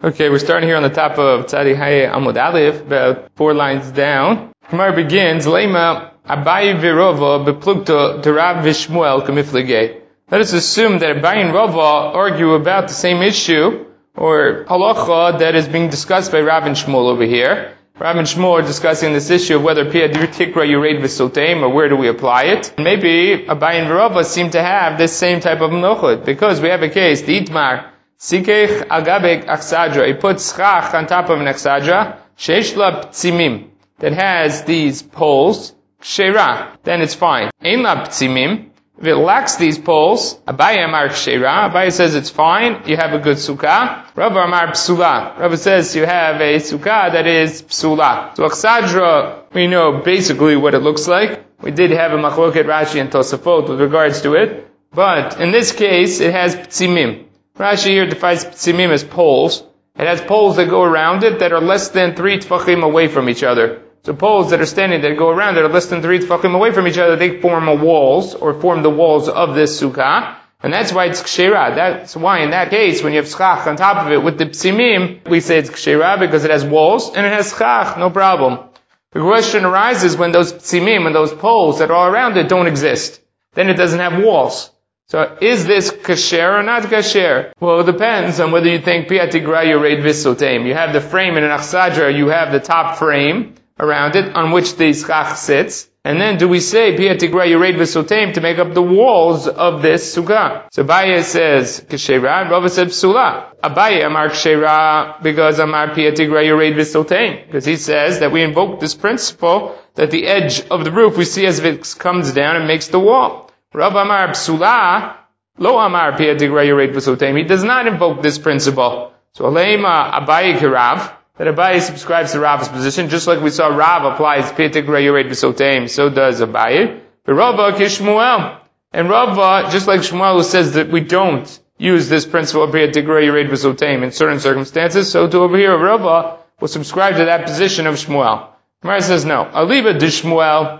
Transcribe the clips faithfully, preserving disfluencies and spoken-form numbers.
Okay, we're starting here on the top of Tzadi Haye Amud Aleph, about four lines down. Gemara begins, Lema Abaye v'Rava beplugto derav v'Shmuel k'miflegei. Let us assume that Abaye and Rava argue about the same issue, or halacha that is being discussed by Rav and Shmuel over here. Rav and Shmuel are discussing this issue of whether Piadir Tikra Yureid v'Soteim, or where do we apply it. And maybe Abaye and Rava seem to have this same type of menochot, because we have a case, the Itmar, Sikech agabek aksadra. He puts schach on top of an aksadra, sheish la ptzimim, that has these poles, kshera, then it's fine. Ein la ptzimim, if it lacks these poles, Abaye amar kshera, Abaye says it's fine, you have a good sukkah. Rava amar psula, Rava says you have a sukkah that is psula. So aksadra, we know basically what it looks like. We did have a machloket Rashi and Tosafot with regards to it, but in this case it has ptzimim. Rashi here defines ptzimim as poles. It has poles that go around it that are less than three tefachim away from each other. So poles that are standing that go around that are less than three tefachim away from each other, they form a walls, or form the walls of this sukkah. And that's why it's kshera. That's why in that case, when you have schach on top of it with the ptzimim, we say it's kshera because it has walls, and it has schach, no problem. The question arises when those ptzimim and those poles that are all around it don't exist. Then it doesn't have walls. So, is this kasher or not kasher? Well, it depends on whether you think piatigra yureid v'soteim. You have the frame in an achsadra, you have the top frame around it, on which the schach sits. And then do we say piatigra yureid v'soteim to make up the walls of this sukkah? So Abaye says kashera, and Rava said psula. Abaye amar kashera because amar piatigra yureid v'soteim. Because he says that we invoke this principle that the edge of the roof we see as if it comes down and makes the wall. Rav Amar Psula, Lo Amar Piatigra Yureid v'Soteim. He does not invoke this principle. So Aleima Abaye Kirav, that Abaye subscribes to Rav's position, just like we saw Rav applies Piatigra Yureid v'Soteim, so does Abaye. But Rava Kishmuel. And Rava, just like Shmuel who says that we don't use this principle of Piatigra Yureid v'Soteim in certain circumstances, so to over here Rava will subscribe to that position of Shmuel. Gemara says no. Aliba de Shmuel.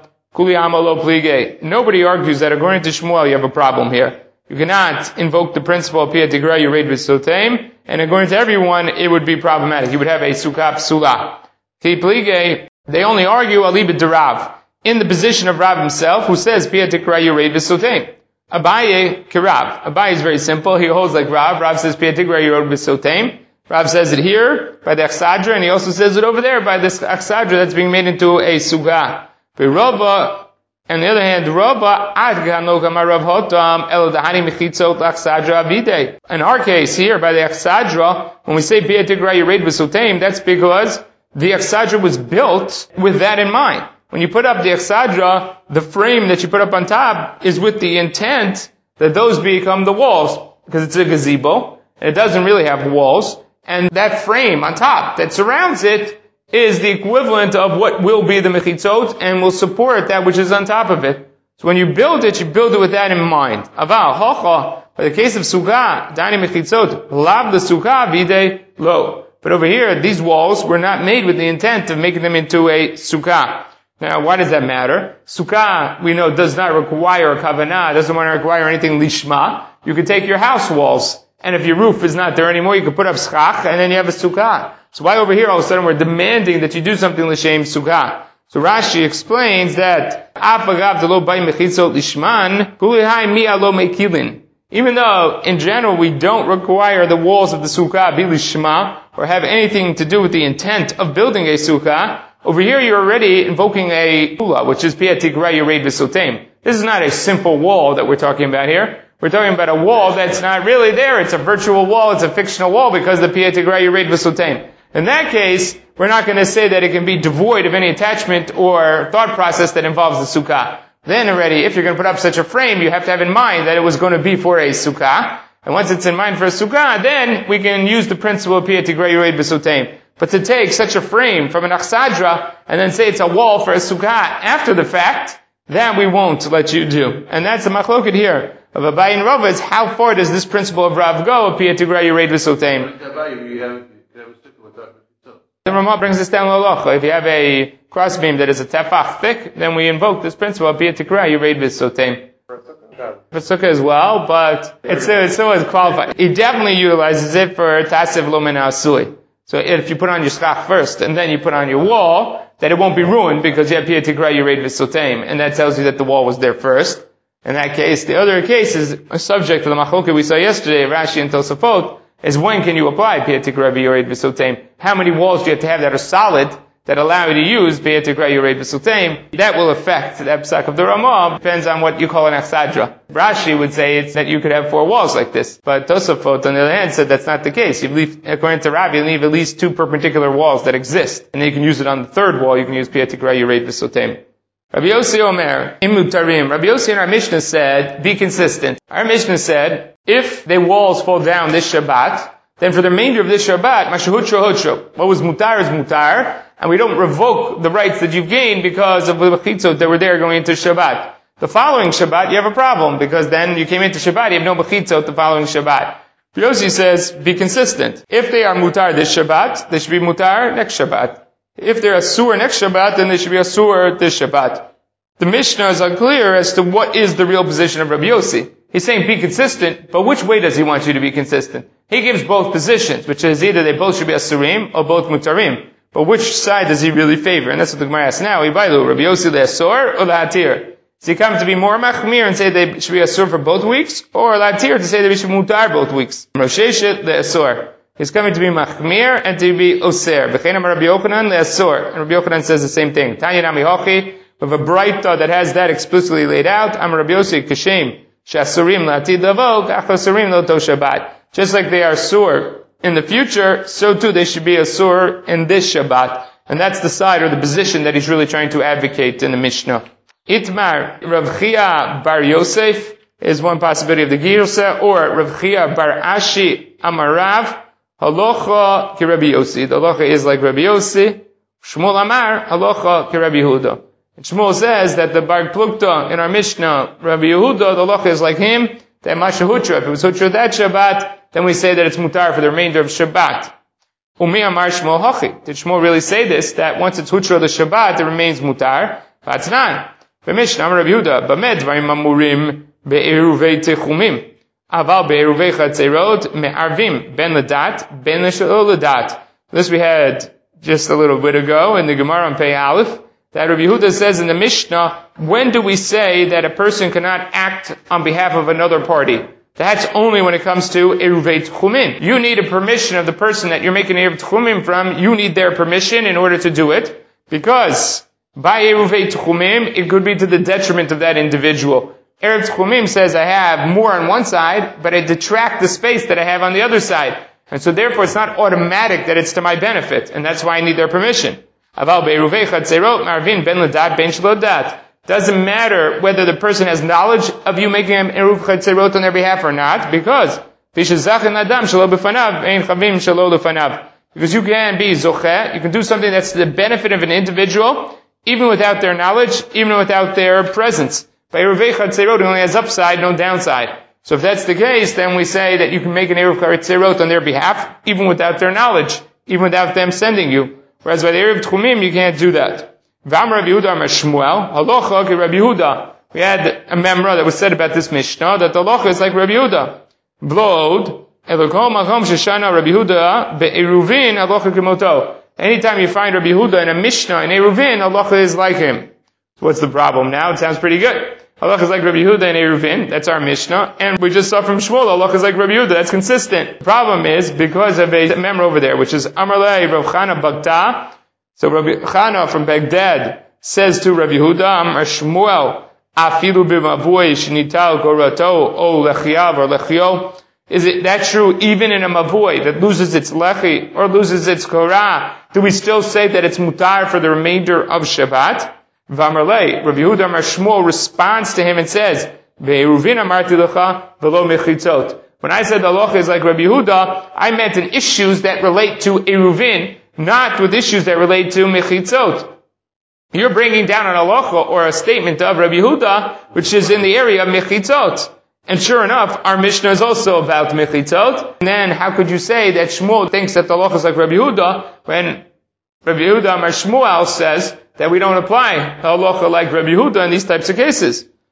Nobody argues that according to Shmuel you have a problem here. You cannot invoke the principle of piatigra yureid v'soteim, and according to everyone it would be problematic. You would have a sukkah psula. They only argue alibid de Rav, in the position of Rav himself, who says piatigra yureid v'soteim. Abaye kirav. Abaye is very simple. He holds like Rav. Rav says piatigra yureid v'soteim. Rav says it here by the achsadra, and he also says it over there by this achsadra that's being made into a sukkah. But Rava, on the other hand, Rava, in our case here, by the Achsadra, when we say Piatigra Yureid v'Soteim, that's because the Achsadra was built with that in mind. When you put up the Achsadra, the frame that you put up on top is with the intent that those become the walls, because it's a gazebo, and it doesn't really have walls, and that frame on top that surrounds it is the equivalent of what will be the mechitzot and will support that which is on top of it. So when you build it, you build it with that in mind. Aval, hocha, by the case of sukkah, dani mechitzot, lav the sukkah vide lo. But over here, these walls were not made with the intent of making them into a sukkah. Now, why does that matter? Sukkah, we know, does not require a kavanah, doesn't want to require anything lishma. You could take your house walls, and if your roof is not there anymore, you could put up schach, and then you have a sukkah. So why over here all of a sudden we're demanding that you do something l'shem sukkah? So Rashi explains that even though in general we don't require the walls of the sukkah be lishma or have anything to do with the intent of building a sukkah, over here you're already invoking a pula, which is piatigra yureid v'soteim. This is not a simple wall that we're talking about here. We're talking about a wall that's not really there. It's a virtual wall. It's a fictional wall because the piatigra yureid v'soteim. In that case, we're not going to say that it can be devoid of any attachment or thought process that involves the sukkah. Then already, if you're going to put up such a frame, you have to have in mind that it was going to be for a sukkah. And once it's in mind for a sukkah, then we can use the principle of piatigra yureid v'soteim. But to take such a frame from an achsadra and then say it's a wall for a sukkah after the fact, that we won't let you do. And that's the machloket here of Abaye and Rava, is how far does this principle of Rav go of piatigra yureid v'soteim? The Ramah brings this down l'halacha. If you have a crossbeam that is a tefach thick, then we invoke this principle of piatigra yureid v'soteim. for sukkah as well, but it's still, it's still qualified. He definitely utilizes it for tasiv lo min asui. So if you put on your schach first and then you put on your wall, that it won't be ruined because you have piyat tigra yureid v'soteim, and that tells you that the wall was there first. In that case, the other case is subject to the machloket we saw yesterday, Rashi and Tosafot, is when can you apply piyat tigra yureid v'soteim? How many walls do you have to have that are solid, that allow you to use piyat tigra yureid v'soteim? That will affect that psak of the Ramah. Depends on what you call an achsadra. Rashi would say it's that you could have four walls like this, but Tosafot on the other hand said that's not the case. You leave, according to Rabbi, you leave at least two perpendicular walls that exist, and then you can use it on the third wall. You can use piyat tigra yureid v'soteim. Rabbi Yossi Omer, Imutarim. Rabbi Yossi in our Mishnah said, be consistent. Our Mishnah said, if the walls fall down this Shabbat, then for the remainder of this Shabbat, Mashahutra Hutra. What was mutar is mutar, and we don't revoke the rights that you've gained because of the mechitzot that were there going into Shabbat. The following Shabbat, you have a problem, because then you came into Shabbat, you have no mechitzot the following Shabbat. Yossi says, be consistent. If they are mutar this Shabbat, they should be mutar next Shabbat. If they're asur next Shabbat, then they should be asur this Shabbat. The Mishnah is unclear as to what is the real position of Rabbi Yossi. He's saying be consistent, but which way does he want you to be consistent? He gives both positions, which is either they both should be asurim or both mutarim. But which side does he really favor? And that's what the Gemara asks now. Ibailu, Rabbi Yossi le'asur or le'atir? Does he come to be more machmir and say they should be asur for both weeks, or le'atir to say they should mutar both weeks? Rosheshet le'asur. He's coming to be machmir and to be oser. B'chein Rabbi Yochanan le'asur. And Rabbi Yochanan says the same thing. Tanya nami hochi. We have a braita that has that explicitly laid out. Am Rabbi Yossi kashem she'asurim la'atid lavo kach asurim l'to Shabbat. Just like they are asur in the future, so too they should be asur in this Shabbat. And that's the side or the position that he's really trying to advocate in the Mishnah. Itmar Rav Chia bar Yosef is one possibility of the Girsa, or Rav Chia bar Ashi Amarav. Halacha ki Rabbi Yossi. The halacha is like Rabbi Yossi. Shmuel Amar, halacha ki Rabbi Yehuda. And Shmuel says that the Bar Plukta in our Mishnah, Rabbi Yehuda, the halacha is like him, that Mashahutra. If it was Hutra that Shabbat, then we say that it's mutar for the remainder of Shabbat. Umi Amar Shmuel Hachi. Did Shmuel really say this, that once it's Hutra the Shabbat, it remains mutar? That's not. The Mishnah, Rabbi Yehuda, Bamed Dvarim Amurim Be'eruvei Techumim. Aval be'eruvei chatzerot me'arvim ben ledat ben l'shelo ledat. This we had just a little bit ago in the Gemara on Pei Aleph, that Rabbi Yehuda says in the Mishnah, when do we say that a person cannot act on behalf of another party? That's only when it comes to eruvei tchumim. You need a permission of the person that you're making eruv tchumim from. You need their permission in order to do it, because by eruvei tchumim, it could be to the detriment of that individual. Erev Tchumim says I have more on one side, but I detract the space that I have on the other side. And so therefore it's not automatic that it's to my benefit, and that's why I need their permission. Aval be'eruvei chatzerot marvin ben ledat ben shelo ledat. Doesn't matter whether the person has knowledge of you making an eruv chatzerot on their behalf or not, because because you can be zocheh, you can do something that's to the benefit of an individual, even without their knowledge, even without their presence. By Eruvei Chatzerot, it only has upside, no downside. So if that's the case, then we say that you can make an Eruv Chatzerot on their behalf, even without their knowledge, even without them sending you. Whereas by the Eruv Tchumim, you can't do that. Vam Rabbi Yehuda Amar Shmuel, halacha ki Rabbi Yehuda. We had a memra that was said about this Mishnah, that the halacha is like Rabbi Yehuda. Blod, Elokom Achom Sheshana Rabbi Yehuda, be'eruvin halacha kimoto. Anytime you find Rabbi Yehuda in a Mishnah, in Eruvin, halacha is like him. So what's the problem now? It sounds pretty good. Halacha is like Rabbi Yehuda and Eruvin. That's our Mishnah. And we just saw from Shmuel, halacha is like Rabbi Yehuda. That's consistent. The problem is, because of a member over there, which is Amarlei Rav Chana Bagda. So Rabbi Chana from Baghdad says to Rabbi Yehuda, Amar Shmuel, Afilu b'mavui shenital gorato o lechiav or lechio. Is it that true even in a mavui that loses its lechi or loses its korah? Do we still say that it's mutar for the remainder of Shabbat? V'amarlei, Rabbi Yehuda Amar Shmuel responds to him and says, Ve'eruvin amarti lecha v'lo mechitzot. When I said the halacha is like Rabbi Yehuda, I meant in issues that relate to Eruvin, not with issues that relate to mechitzot. You're bringing down an halacha or a statement of Rabbi Yehuda, which is in the area of mechitzot. And sure enough, our Mishnah is also about mechitzot. And then how could you say that Shmuel thinks that the halacha is like Rabbi Yehuda, when Rabbi Yehuda Amar Shmuel says that we don't apply halacha like Rabbi Yehuda in these types of cases?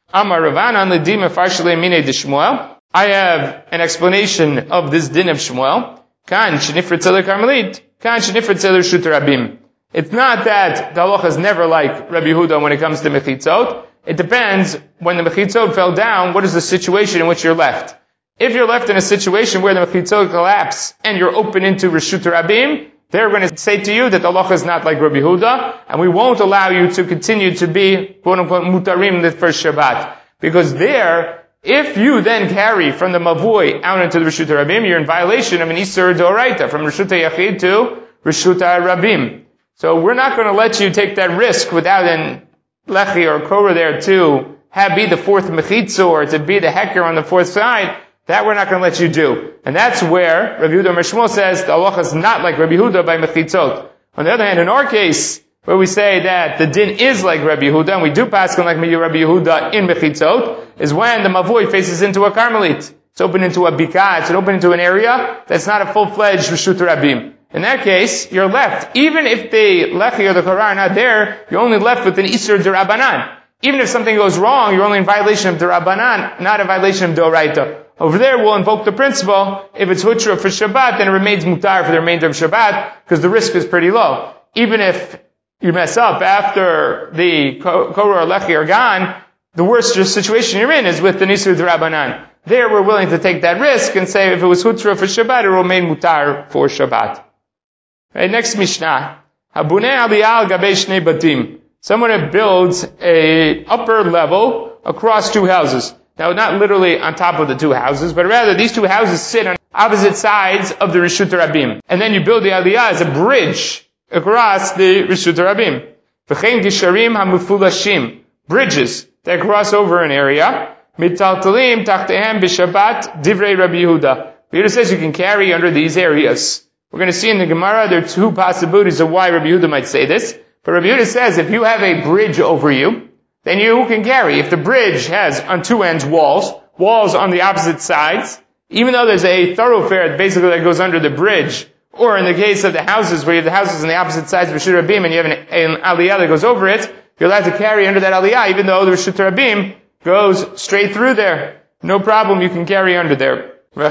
Amar Ravanan l'dim farshele mine de Shmuel. I have an explanation of this din of Shmuel. Kan shenifra tzeler karmelit. Kan shenifra tzeler shut rabim. It's not that the halacha is never like Rabbi Yehuda when it comes to mechitzot. It depends when the mechitzot fell down, what is the situation in which you're left. If you're left in a situation where the mechitzot collapse and you're open into reshut rabim, they're going to say to you that the halacha is not like Rabbi Yehuda, and we won't allow you to continue to be quote unquote mutarim the first Shabbat. Because there, if you then carry from the mavui out into the reshut rabim, you're in violation of an isur d'oraita from reshut yachid to reshut rabim. So we're not going to let you take that risk without an lechi or korah there to have be the fourth mechitza or to be the heker on the fourth side. That we're not going to let you do. And that's where Rabbi Yehuda Shmuel says the halacha is not like Rabbi Yehuda by mechitzot. On the other hand, in our case, where we say that the din is like Rabbi Yehuda, and we do paskin like Rabbi Yehuda in mechitzot, is when the mavui faces into a karmelit. It's open into a bika, it's open into an area that's not a full-fledged reshut rabim. In that case, you're left. Even if the lechi or the korah are not there, you're only left with an isur d'Rabbanan. Even if something goes wrong, you're only in violation of d'Rabbanan, not a violation of d'oraita. Over there, we'll invoke the principle, if it's hutra for Shabbat, then it remains mutar for the remainder of Shabbat, because the risk is pretty low. Even if you mess up after the korah or lechi are gone, the worst situation you're in is with the nisur d'Rabbanan. There, we're willing to take that risk and say if it was hutra for Shabbat, it will remain mutar for Shabbat. Right, next Mishnah. Habunei aliyah al gabei shnei batim. Someone builds a upper level across two houses. Now, not literally on top of the two houses, but rather these two houses sit on opposite sides of the Reshut Rabim. And then you build the aliyah as a bridge across the Reshut Rabim. V'chein gisharim hamufulashim. Bridges that cross over an area. Mitaltalim tachtehem b'shabbat divrei Rabbi Yehuda. Yehuda says you can carry under these areas. We're going to see in the Gemara there are two possibilities of why Rabbi Yehuda might say this. But Rabbi Yehuda says if you have a bridge over you, then you can carry. If the bridge has on two ends walls, walls on the opposite sides, even though there's a thoroughfare basically that goes under the bridge, or in the case of the houses where you have the houses on the opposite sides of Reshut Rabim and you have an, an aliyah that goes over it, you're allowed to carry under that aliyah even though the Reshut Rabim goes straight through there. No problem, you can carry under there. The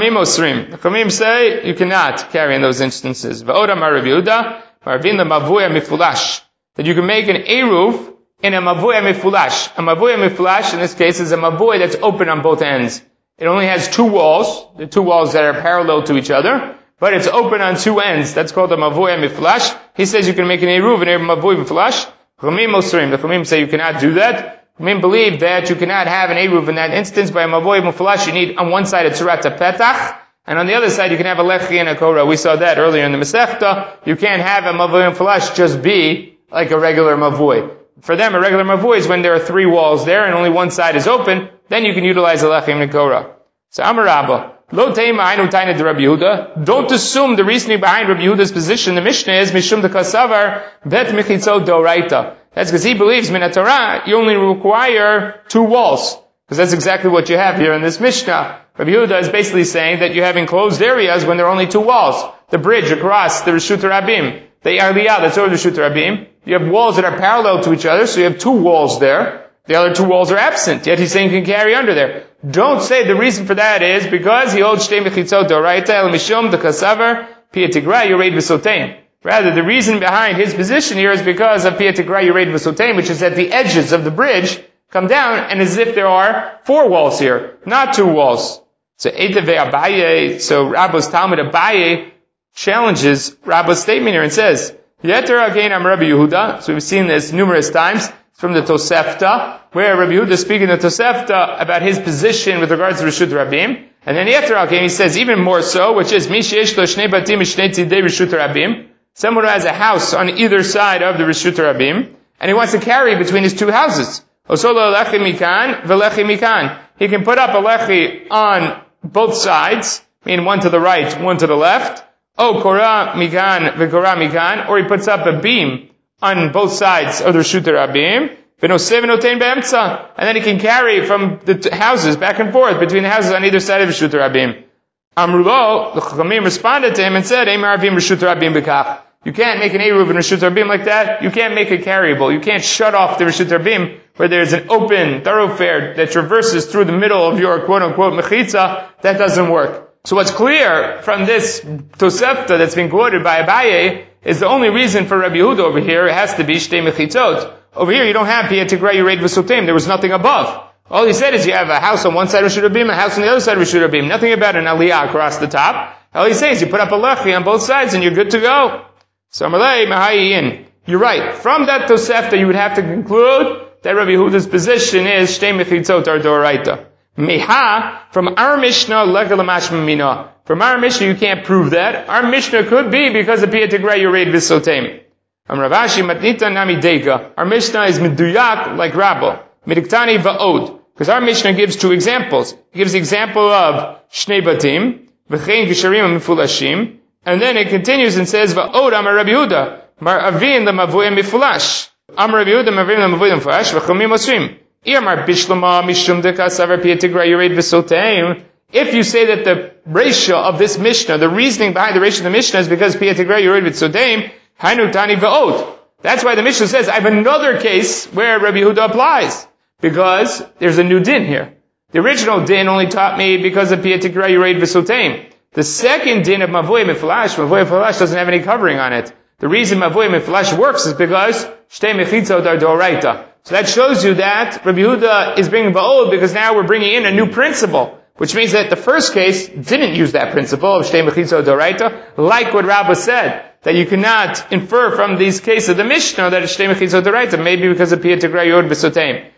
Chachamim say you cannot carry in those instances. That you can make an eruv in a mavuya mifulash. A mavuya mifulash, in this case, is a mavuya that's open on both ends. It only has two walls, the two walls that are parallel to each other, but it's open on two ends. That's called a mavuya mifulash. He says you can make an eruv in a mavuya mifulash. Chachamim osrim. The Chachamim say you cannot do that. Chachamim believe that you cannot have an eruv in that instance. By a mavuya mifulash, you need on one side a tzurat petach, and on the other side you can have a lechi and a korah. We saw that earlier in the Masechta. You can't have a mavuya mifulash just be like a regular mavuya. For them, a regular mavui is when there are three walls there and only one side is open. Then you can utilize a lechim and korah. So Amar Rabba, lo teima ainu taina de Rabbi Yehuda. Don't assume the reasoning behind Rabbi Yehuda's position. The Mishnah is mishum de kasavar bet mechitzot d'oraita. That's because he believes min Torah you only require two walls, because that's exactly what you have here in this Mishnah. Rabbi Yehuda is basically saying that you have enclosed areas when there are only two walls. The bridge across the Reshut Rabim, the aliyah that's over the Reshut Rabim. You have walls that are parallel to each other, so you have two walls there. The other two walls are absent, yet he's saying you can carry under there. Don't say the reason for that is because he holds shtei mechitzot d'oraita el mishum d'kasavar pia tigra yureid v'sotein. Rather, the reason behind his position here is because of pia tigra yureid v'sotein, which is that the edges of the bridge come down, and as if there are four walls here, not two walls. So Eitav Abaye, so Rabba's Talmud Abaye challenges Rabba's statement here and says, Yeter again I'm Rabbi Yehuda. So we've seen this numerous times. It's from the Tosefta, where Rabbi Yehuda is speaking to Tosefta about his position with regards to Reshut Rabim. And then Yeter again he says even more so, which is Mi sheyesh lo shnei batim mishnei tzidei Reshut Rabim. Someone who has a house on either side of the Reshut Rabim, and he wants to carry between his two houses. Osolo lechi mikan velechi mikan. He can put up a lechi on both sides, meaning one to the right, one to the left. Oh, korah mikan v'korah mikan, or he puts up a beam on both sides of the Reshut Rabim, v'noseh v'notein be'emtza, and then he can carry from the t- houses back and forth between the houses on either side of Reshut Rabim. Amrulo, the Chachamim responded to him and said, Ein ma'arvim Reshut Rabim b'kach. You can't make an Eruv in Reshut Rabim like that. You can't make it carryable. You can't shut off the Reshut Rabim where there's an open thoroughfare that traverses through the middle of your quote-unquote mechitza. That doesn't work. So what's clear from this Tosefta that's been quoted by Abaye is the only reason for Rabbi Yehuda over here it has to be Shtei Mechitzot. Over here you don't have Piyat Tigrei Yered V'Sotem. There was nothing above. All he said is you have a house on one side of Reshut Rabim, a house on the other side of Reshut Rabim. Nothing about an aliyah across the top. All he says is you put up a lechi on both sides and you're good to go. So Amalei Mahayin. You're right. From that Tosefta you would have to conclude that Rabbi Yehuda's position is Shtei Mechitzot or Doraita. Meha, from our Mishnah, Legalamashma Mina. From our Mishnah you can't prove that. Our Mishnah could be because of Piyat Tigrei Yered V'Sotem. Amravashi Matnita Nami Dega. Our Mishnah is Meduyak like Rabbo. Midiktani Va'od. Because our Mishnah gives two examples. It gives the example of Shnei Batim, V'chein Gisharim Mifulashim, and then it continues and says, Va'od Amar Rabbi Yehuda, Mar Avin Lamavoyim Mifulash. Amar Rabbi Yehuda, Mar Avin Lamavoyim Mifulash, V'chomim Osrim. Iyamar Bishlama Mishum Dekasavar Piyat Tigrei Yered V'Sotem. If you say that the ratio of this Mishnah, the reasoning behind the ratio of the Mishnah is because Piyat Tigrei Yered V'Sotem, Hainu Tani Va'od. That's why the Mishnah says, I have another case where Rabbi Yehuda applies. Because there's a new din here. The original din only taught me because of Piyat Tigrei Yered V'Sotem. The second din of Mavoy Miflash, Mavoy Miflash doesn't have any covering on it. The reason Mavoy Miflash works is because Shtei Mechitzot are Doraita. So that shows you that Rabbi Yehuda is bringing Ba'od because now we're bringing in a new principle. Which means that the first case didn't use that principle of Shtei Mechitzot Doraita, like what Rabbah said. That you cannot infer from these cases of the Mishnah that it's Shtei Mechitzot Doraita, maybe because of Piyat Tigrei Yered V'Sotem.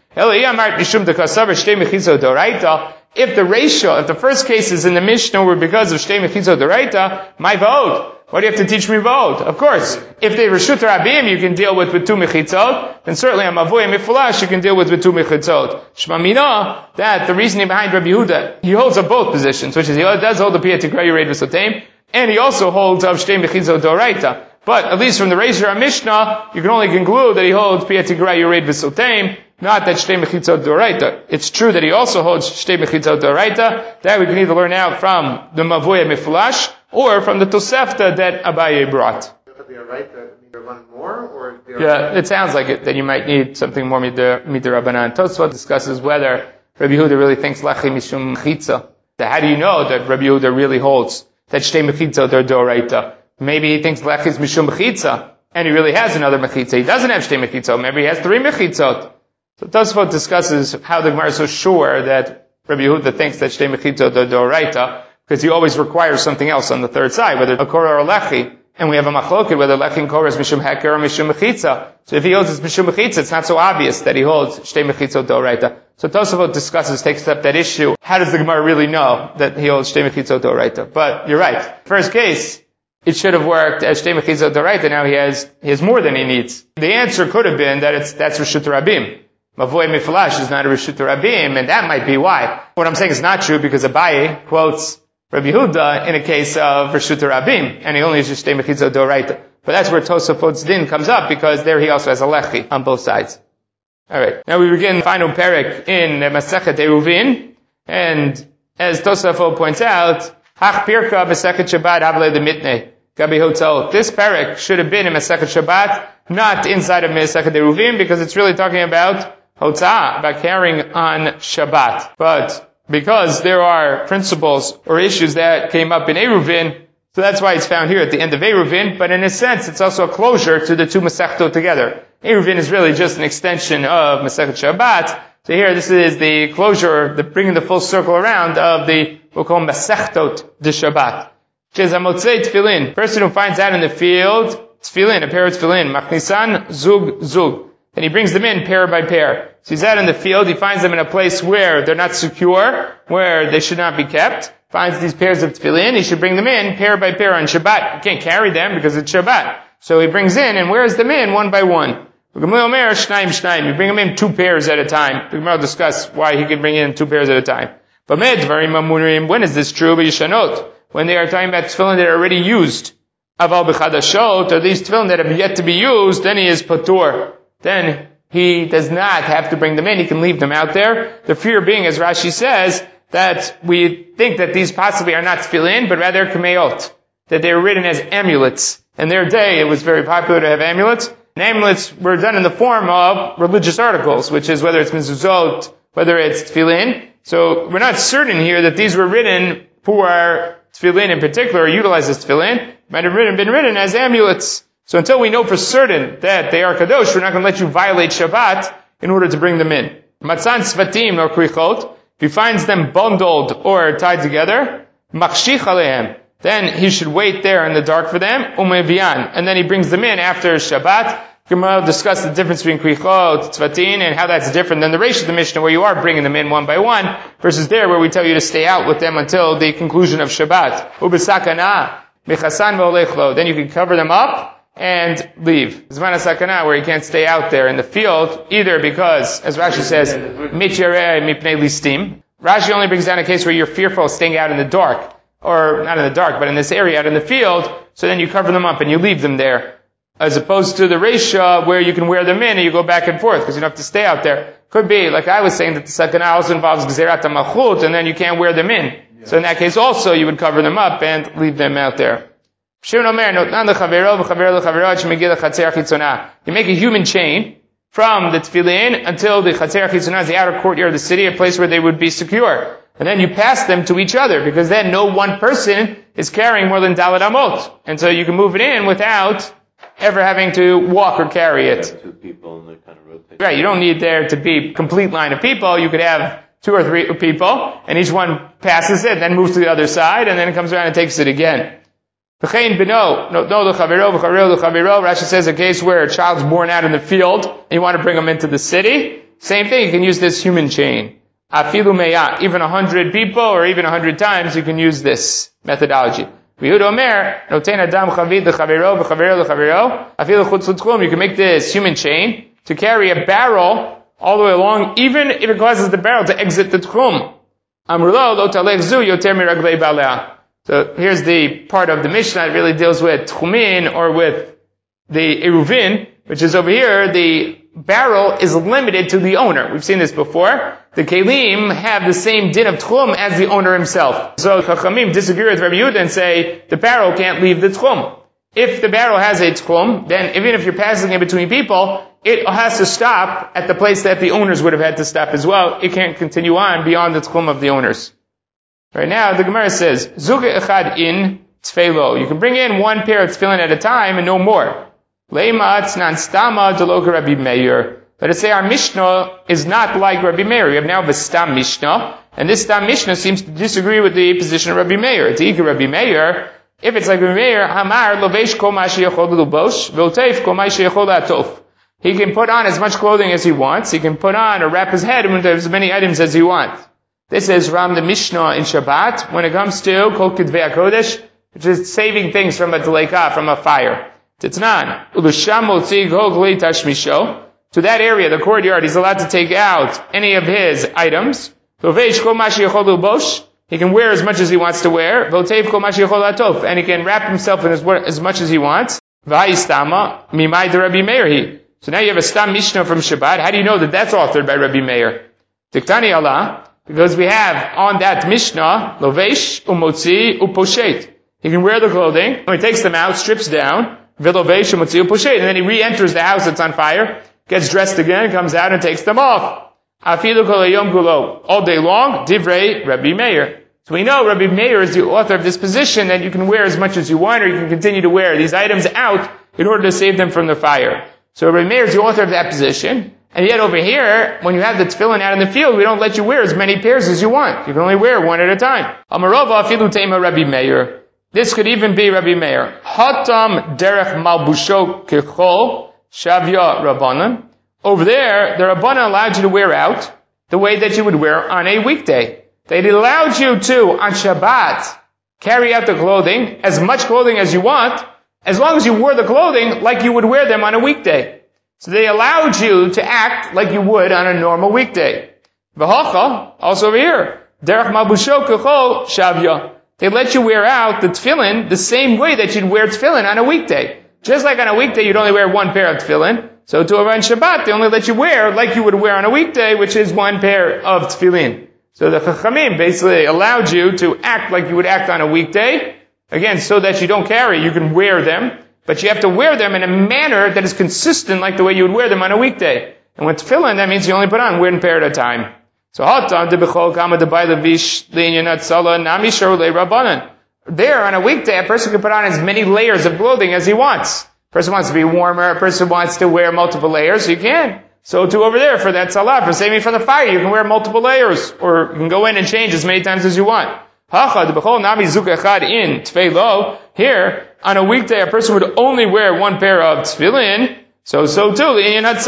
If the ratio, if the first cases in the Mishnah were because of Shtei Mechitzot Doraita, my vote. What do you have to teach me vote? Of course, if they Reshut Rabim you can deal with with two Mechitzot, then certainly on Mavoy Mifulash you can deal with with two Mechitzot. Shma Mina, that the reasoning behind Rabbi Yehuda, he holds of both positions, which is he does hold the Piyat Tigrei Yered V'Sotem, and he also holds of Shtei Mechitzot Doraita. But at least from the Reisha HaMishnah, you can only conclude that he holds Piyat Tigrei Yered V'Sotem, not that Shtei Mechitzot Doraita. It's true that he also holds Shtei Mechitzot Doraita. That we can either learn out from the Mavoy Mifulash or from the Tosefta that Abaye brought. Yeah, it sounds like it, that you might need something more Mider Rabbanan. Tosfot discusses whether Rabbi Yehuda really thinks Lachi Mishum Mechitza. How do you know that Rabbi Yehuda really holds that Shtei Mechitzot are Doraita? Maybe he thinks Lech is Mishum Mechitza, and he really has another Mechitza. He doesn't have Shtei Mechitzot, maybe he has three Mechitzot. So Tosfot discusses how the Gemara is so sure that Rabbi Yehuda thinks that Shtei Mechitzot are Doraita, because he always requires something else on the third side, whether a Korah or Lechi, and we have a Machloket, whether Lechi and Korah is Mishum Heker or Mishum Mechitza. So if he holds it's Mishum Mechitza, it's not so obvious that he holds Shtei Mechitzot Doraita. So Tosfot discusses, takes up that issue, how does the Gemara really know that he holds Shtei Mechitzot Doraita? But you're right. First case, it should have worked as Shtei Mechitzot Doraita, now he has, he has more than he needs. The answer could have been that it's, that's Reshut Rabim. Mavoy Miflash is not a Reshut Rabim, and that might be why. What I'm saying is not true, because Abaye quotes Rabbi Yehuda in a case of Reshut Rabim, and he only uses Shtei Mechitzot Doraita. But that's where Tosafot's din comes up, because there he also has a Lechi on both sides. Alright, now we begin the final perek in Masechet Eruvin, and as Tosafot points out, Hach Pirka Masechet Shabbat Havle de Mitnei. Gabi Hotel. This perek should have been in Masechet Shabbat, not inside of Masechet Eruvin, because it's really talking about Hotzah, about carrying on Shabbat. But because there are principles or issues that came up in Eruvin, so that's why it's found here at the end of Eruvin, but in a sense it's also a closure to the two Masechtot together. Eruvin is really just an extension of Masechet Shabbat. So here this is the closure, the bringing the full circle around of the, we'll call Masechtot de Shabbat. Which is a Motzei Tefillin. Person who finds out in the field, Tefillin, a pair of Tefillin, Machnisan Zug Zug. And he brings them in pair by pair. So he's out in the field, he finds them in a place where they're not secure, where they should not be kept. Finds these pairs of Tefillin, he should bring them in pair by pair on Shabbat. You can't carry them because it's Shabbat. So he brings in and wears them in one by one. You bring them in two pairs at a time. The Gemara will discuss why he can bring in two pairs at a time. But when is this true? When they are talking about tefillin that are already used. Aval b'chadashot, or these tefillin that have yet to be used, then he is patur. Then he does not have to bring them in, he can leave them out there. The fear being, as Rashi says, that we think that these possibly are not tefillin, but rather kameot. that they were written as amulets. In their day, it was very popular to have amulets. And amulets were done in the form of religious articles, which is whether it's mezuzot, whether it's tefillin. So we're not certain here that these were written for tefillin in particular, or utilized as tefillin. Might have written, been written as amulets. So until we know for certain that they are kadosh, we're not going to let you violate Shabbat in order to bring them in. Matzan svatim or krichot, if he finds them bundled or tied together, machshich alehem, then he should wait there in the dark for them, umevian, and then he brings them in after Shabbat. Gemara will discuss the difference between krichot, tzvatin, and how that's different than the Reish of the Mishnah, where you are bringing them in one by one, versus there where we tell you to stay out with them until the conclusion of Shabbat. Ubesakana, mechasan v'olechlo, then you can cover them up and leave. Zman HaSakana, where you can't stay out there in the field, either because, as Rashi says, mityarei mipnei listim. Rashi only brings down a case where you're fearful of staying out in the dark, or not in the dark, but in this area out in the field, so then you cover them up and you leave them there. As opposed to the Reisha, where you can wear them in and you go back and forth, because you don't have to stay out there. Could be, like I was saying, that the Sakana also involves Gzerat HaMalchut, and then you can't wear them in. Yeah. So in that case also, you would cover them up and leave them out there. You make a human chain from the tefillin until the Chatzer Chitzonah, the outer courtyard of the city, a place where they would be secure. And then you pass them to each other, because then no one person is carrying more than Dalet Amot. And so you can move it in without ever having to walk or carry it. Two people and they kind of rotate. Right, you don't need there to be a complete line of people. You could have two or three people, and each one passes it, then moves to the other side, and then it comes around and takes it again. Rashi says a case where a child's born out in the field, and you want to bring him into the city. Same thing, you can use this human chain. Afilu meya, even a hundred people, or even a hundred times, you can use this methodology. You can make this human chain to carry a barrel all the way along, even if it causes the barrel to exit the tchum. So here's the part of the Mishnah that really deals with tchumin, or with the eruvin, which is over here. The barrel is limited to the owner. We've seen this before. The kelim have the same din of tchum as the owner himself. So Chachamim disagree with Rabbi Yehuda and say the barrel can't leave the tchum. If the barrel has a tchum, then even if you're passing it between people, it has to stop at the place that the owners would have had to stop as well. It can't continue on beyond the tchum of the owners. Right now, the Gemara says, Zuge echad in tfelo. You can bring in one pair of tefillin at a time and no more. Leimatz nan stama deloka Rabbi Meir. Let us say our Mishnah is not like Rabbi Meir. We have now the Stam Mishnah, and this Stam Mishnah seems to disagree with the position of Rabbi Meir. To Ika Rabbi Meir, if it's like Rabbi Meir, Hamar lovesh kol ma sheyachol lubosh, v'oteif kol ma sheyachol la'atof. He can put on as much clothing as he wants. He can put on or wrap his head with as many items as he wants. This is Ram the Mishnah in Shabbat when it comes to Kol Kedvei HaKodesh, which is saving things from a deleka, from a fire. Titnan, Ulusham Motzi Kol Kli Tashmisho. To that area, the courtyard, he's allowed to take out any of his items. He can wear as much as he wants to wear. And he can wrap himself in as, as much as he wants. So now you have a Stam Mishnah from Shabbat. How do you know that that's authored by Rabbi Meir? Diktani Allah, because we have on that Mishnah, Lovesh umotzi uposhet. He can wear the clothing, when he takes them out, strips down, Vilovesh umotzi uposhet, and then he re-enters the house that's on fire, gets dressed again, comes out and takes them off. Afilu kol hayom kulo. All day long, divrei Rabbi Meir. So we know Rabbi Meir is the author of this position that you can wear as much as you want, or you can continue to wear these items out in order to save them from the fire. So Rabbi Meir is the author of that position. And yet over here, when you have the tefillin out in the field, we don't let you wear as many pairs as you want. You can only wear one at a time. Amarova afilu tema Rabbi Meir. This could even be Rabbi Meir. Hatam derech malbusho kechol. Shavya Rabbanan. Over there, the Rabbanan allowed you to wear out the way that you would wear on a weekday. They allowed you to, on Shabbat, carry out the clothing, as much clothing as you want, as long as you wore the clothing like you would wear them on a weekday. So they allowed you to act like you would on a normal weekday. V'hocha, also over here, derech malbusho kechol shavya. They let you wear out the tefillin the same way that you'd wear tefillin on a weekday. Just like on a weekday, you'd only wear one pair of tefillin. So to on Shabbat, they only let you wear like you would wear on a weekday, which is one pair of tefillin. So the Chachamim basically allowed you to act like you would act on a weekday, Again, so that you don't carry, you can wear them, but you have to wear them in a manner that is consistent like the way you would wear them on a weekday. And with tefillin, that means you only put on one pair at a time. So, there, on a weekday, a person can put on as many layers of clothing as he wants. A person wants to be warmer, a person wants to wear multiple layers, you can. So too over there, for that salah, for saving from the fire, you can wear multiple layers, or you can go in and change as many times as you want. Here, on a weekday, a person would only wear one pair of tefillin. So, so too, when it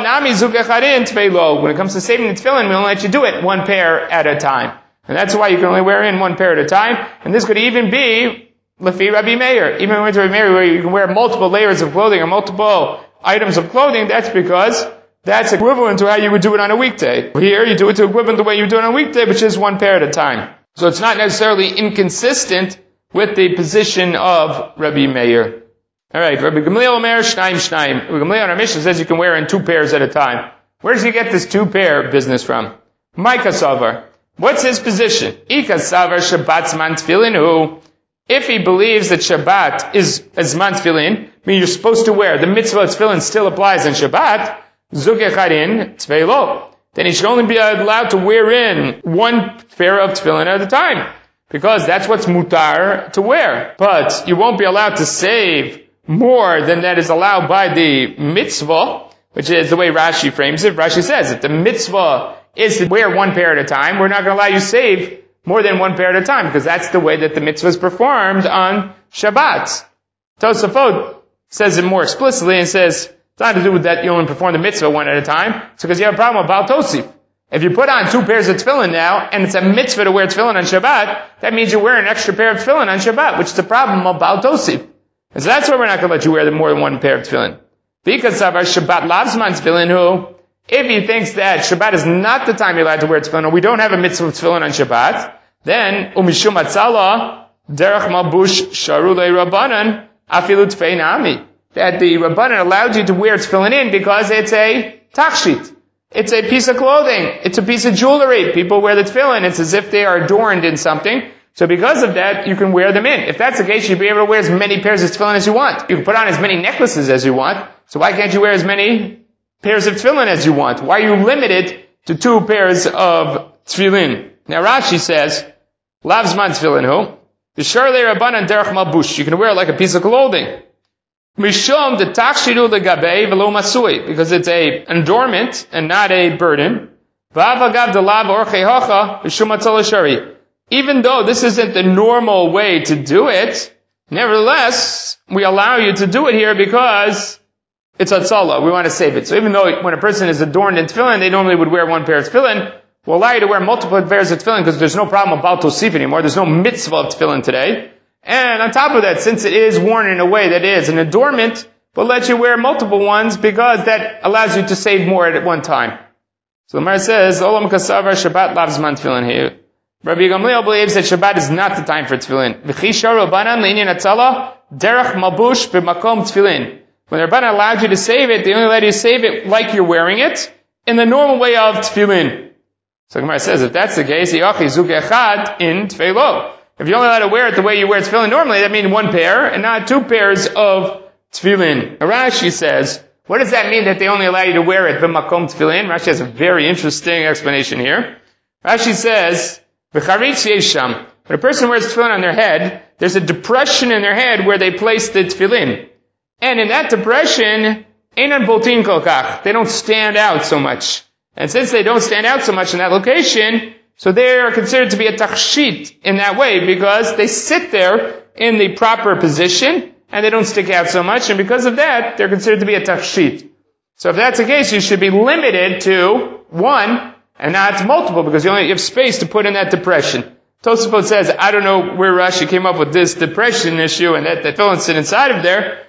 comes to saving the tefillin, we only let you do it one pair at a time. And that's why you can only wear in one pair at a time. And this could even be Lefi Rabbi Meir. Even when Rabbi Meir, where you can wear multiple layers of clothing or multiple items of clothing, that's because that's equivalent to how you would do it on a weekday. Here, you do it to equivalent to the way you do it on a weekday, which is one pair at a time. So it's not necessarily inconsistent with the position of Rabbi Meir. Alright, Rabbi Gamliel Omer, Shnaim Shnaim. Rabbi Gamliel on our Mishnah says you can wear in two pairs at a time. Where does he get this two pair business from? Micah Savar. What's his position? Ika Savar Shabbat Zman Tefillin. If he believes that Shabbat is Zman Tefillin, I mean you're supposed to wear, the mitzvah of Tefillin still applies on Shabbat, Zugecharin Tveilo. Then he should only be allowed to wear in one pair of tefillin at a time. Because that's what's mutar to wear. But you won't be allowed to save more than that is allowed by the mitzvah, which is the way Rashi frames it. Rashi says, if the mitzvah is to wear one pair at a time, we're not going to allow you to save more than one pair at a time, because that's the way that the mitzvah is performed on Shabbat. Tosafot says it more explicitly and says, it's not to do with that you only perform the mitzvah one at a time. It's because you have a problem with Baal Tosif. If you put on two pairs of tefillin now, and it's a mitzvah to wear tefillin on Shabbat, that means you wear an extra pair of tefillin on Shabbat, which is the problem of Baal Tosif. And so that's why we're not going to let you wear more than one pair of tefillin. Because of our Shabbat lavzman tefillin, who, if he thinks that Shabbat is not the time you're allowed to wear tefillin, or we don't have a mitzvah of tefillin on Shabbat, then, umishum atzala, derech malbush sharulei rabbanan, afilu tfei nami. That the Rabbanan allowed you to wear tefillin in because it's a tachshit. It's a piece of clothing. It's a piece of jewelry. People wear the tefillin. It's as if they are adorned in something. So because of that, you can wear them in. If that's the case, you'll be able to wear as many pairs of tefillin as you want. You can put on as many necklaces as you want. So why can't you wear as many pairs of tefillin as you want? Why are you limited to two pairs of tefillin? Now Rashi says, Lavzman tefillin hu, the Sharlei Rabbanan derech malbush. You can wear it like a piece of clothing. Mishum the takshidu legabe velo masui, because it's a adornment and not a burden. V'avagav delav orchei hocha mishum atzal shari. Even though this isn't the normal way to do it, nevertheless, we allow you to do it here because it's atzala. We want to save it. So even though when a person is adorned in tefillin, they normally would wear one pair of tefillin, we'll allow you to wear multiple pairs of tefillin because there's no problem about tosif anymore. There's no mitzvah of tefillin today. And on top of that, since it is worn in a way that is an adornment, we'll let you wear multiple ones because that allows you to save more at one time. So the Gemara says, Olam kasavar Shabbat lavzman tefillin here. Rabbi Gamliel believes that Shabbat is not the time for tefillin. V'chisha Rabbanan le'inyan atzala derech malbush b'makom tefillin. When the Rabbanan allowed you to save it, they only let you save it like you're wearing it in the normal way of tefillin. So the Gemara says, if that's the case, yachi zug echad in tefillo. If you're only allowed to wear it the way you wear tefillin normally, that means one pair and not two pairs of tefillin. Rashi says, what does that mean that they only allow you to wear it b'makom tefillin? Rashi has a very interesting explanation here. Rashi says, v'charitz yesham. When a person wears tefillin on their head, there's a depression in their head where they place the tefillin. And in that depression, einan boltin kolkach. They don't stand out so much. And since they don't stand out so much in that location, so they are considered to be a tachshit in that way because they sit there in the proper position and they don't stick out so much, and because of that, they're considered to be a tachshit. So if that's the case, you should be limited to one and not multiple because you only have space to put in that depression. Tosafot says, I don't know where Rashi came up with this depression issue and that the tefillin sit inside of there.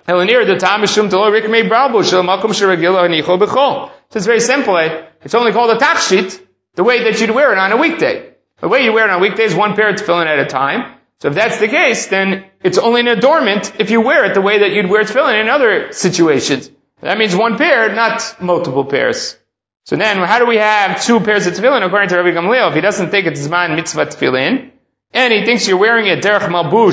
So it's very simple. It's only called a tachshit the way that you'd wear it on a weekday. The way you wear it on a weekday is one pair of tefillin at a time. So if that's the case, then it's only an adornment if you wear it the way that you'd wear tefillin in other situations. That means one pair, not multiple pairs. So then, how do we have two pairs of tefillin according to Rabbi Gamliel? If he doesn't think it's zman mitzvah tefillin, and he thinks you're wearing it derech malbush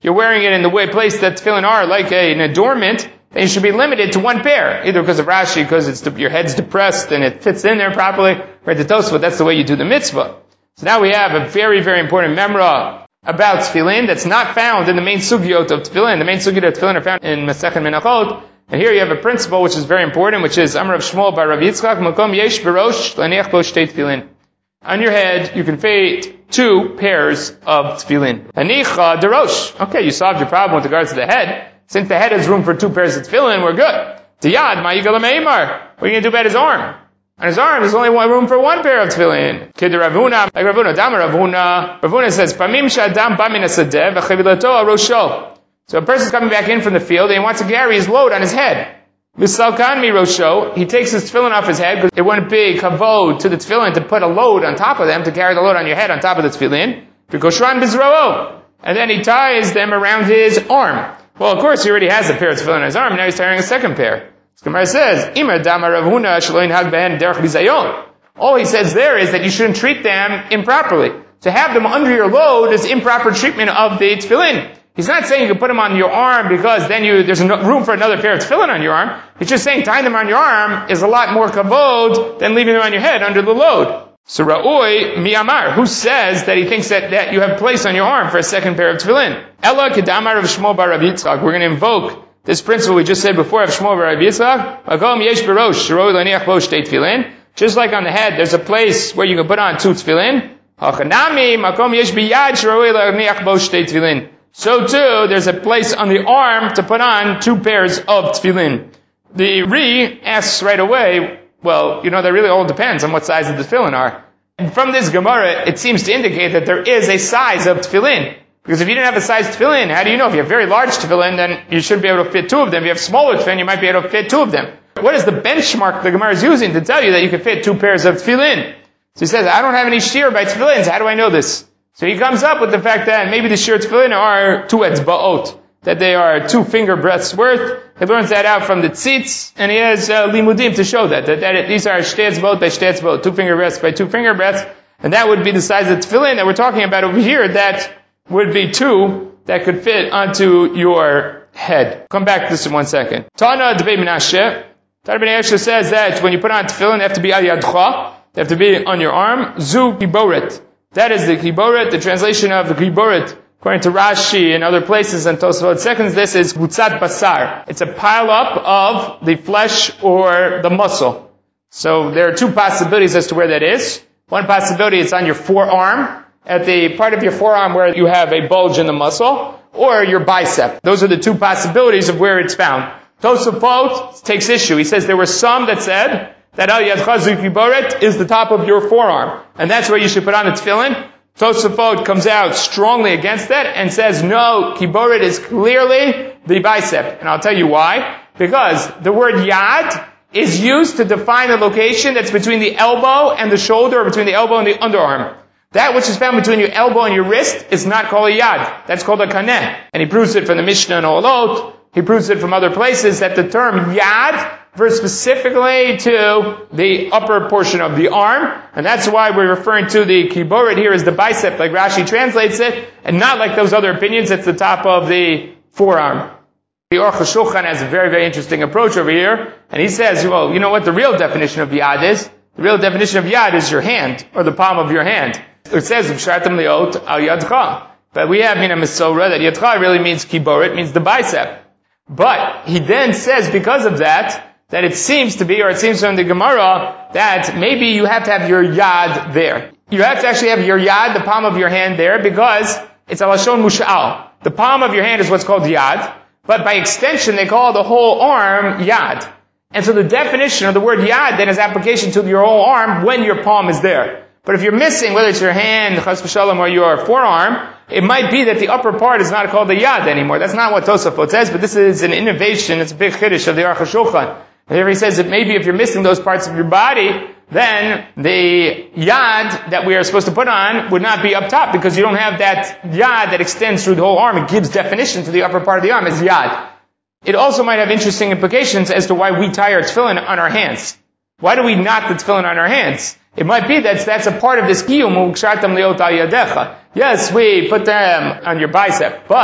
you're wearing it in the way place that tefillin are, like a, an adornment, then you should be limited to one pair, either because of Rashi, because it's your head's depressed and it fits in there properly, right? The Tosfot, that's the way you do the mitzvah. So now we have a very, very important memra about tefillin that's not found in the main sugyot of tefillin. The main sugyot of tefillin are found in Masechet Menachot, and here you have a principle which is very important, which is Amar of Shmuel by Rav Yitzchak, Makom yesh berosh laniach bo shtei tefillin. On your head, you can fit two pairs of tefillin. Anicha derosh. Okay, you solved your problem with regards to the head. Since the head has room for two pairs of tefillin, we're good. Tiyad, ma'yigal meimar. What are you going to do about his arm? On his arm, there's only one room for one pair of tefillin. Kid Ravuna, like Ravuna, Dama Ravuna. Ravuna says, Pamim shadam bamin asadeh v'chavilato arosho. So a person's coming back in from the field and he wants to carry his load on his head. Misalkan mi rosho, he takes his tefillin off his head because it wouldn't be kavod to the tefillin to put a load on top of them, to carry the load on your head on top of the tefillin. V'koshran bizro'o. And then he ties them around his arm. Well, of course, he already has a pair of tefillin on his arm, now he's tying a second pair. The Gemara says, Imar Dama Ravuna shelo yinhag behen derech bizayon. All he says there is that you shouldn't treat them improperly. To have them under your load is improper treatment of the tefillin. He's not saying you can put them on your arm because then you there's no room for another pair of tefillin on your arm. He's just saying tying them on your arm is a lot more kavod than leaving them on your head under the load. So Ra'oi Miyamar, who says that he thinks that, that you have place on your arm for a second pair of tefillin? Ella Kedamar of Shmuel bar Rav Yitzchak. We're going to invoke this principle we just said before of Shmuel bar Rav Yitzchak. Magom yesh berosh, shiroi laniach bo shtei tefillin. Just like on the head, there's a place where you can put on two tefillin. Hachanami, makom yesh biyad, shiroi laniach bo shtei tefillin. So too, there's a place on the arm to put on two pairs of tefillin. The Ri asks right away, well, you know, that really all depends on what size the tefillin are. And from this Gemara, it seems to indicate that there is a size of tefillin. Because if you didn't have a size tefillin, how do you know? If you have very large tefillin, then you shouldn't be able to fit two of them. If you have smaller tefillin, you might be able to fit two of them. What is the benchmark the Gemara is using to tell you that you can fit two pairs of tefillin? So he says, I don't have any shear by tefillins. How do I know this? So he comes up with the fact that maybe the shear tefillin are two etzba'ot, that they are two finger breadths worth. He learns that out from the tzitz, and he has uh, limudim to show that, that, that it, these are shtei etzba'ot by shtei etzba'ot, two finger breadths by two finger breadths, and that would be the size of tefillin that we're talking about over here, that would be two that could fit onto your head. Come back to this in one second. Tana Debei Menashe. Tana B'nai Menashe says that when you put on tefillin, they have to be al yadcha, they have to be on your arm. Zu kiboret. That is the kiboret, the translation of the kiboret, according to Rashi and other places and Tosafot seconds, this is gutzat basar. It's a pile up of the flesh or the muscle. So there are two possibilities as to where that is. One possibility is on your forearm, at the part of your forearm where you have a bulge in the muscle, or your bicep. Those are the two possibilities of where it's found. Tosafot takes issue. He says there were some that said that al yadcha zu kiboret is the top of your forearm, and that's where you should put on the tefillin. Tosafot comes out strongly against that and says, no, kiboret is clearly the bicep. And I'll tell you why. Because the word yad is used to define the location that's between the elbow and the shoulder, or between the elbow and the underarm. That which is found between your elbow and your wrist is not called a yad. That's called a kaneh. And he proves it from the Mishnah and Olot. He proves it from other places that the term yad refers specifically to the upper portion of the arm, and that's why we're referring to the kiboret here as the bicep, like Rashi translates it, and not like those other opinions, it's the top of the forearm. The Aruch HaShulchan has a very, very interesting approach over here, and he says, well, you know what the real definition of yad is? The real definition of yad is your hand, or the palm of your hand. It says, V'shartam liot al yadcha. But we have in a Mesorah that yadcha really means kiboret, means the bicep. But he then says, because of that, that it seems to be, or it seems from the Gemara, that maybe you have to have your yad there. You have to actually have your yad, the palm of your hand there, because it's a lashon mushal. The palm of your hand is what's called yad, but by extension they call the whole arm yad. And so the definition of the word yad then is application to your whole arm when your palm is there. But if you're missing, whether it's your hand, chas v'shalom, or your forearm, it might be that the upper part is not called the yad anymore. That's not what Tosafot says, but this is an innovation, it's a big chiddush of the Aruch HaShulchan. And there he says that maybe if you're missing those parts of your body, then the yad that we are supposed to put on would not be up top, because you don't have that yad that extends through the whole arm. It gives definition to the upper part of the arm as yad. It also might have interesting implications as to why we tie our tefillin on our hands. Why do we knot the tefillin on our hands? It might be that that's a part of this kiyum, ukshartam liot al yadecha. Yes, we put them on your bicep, but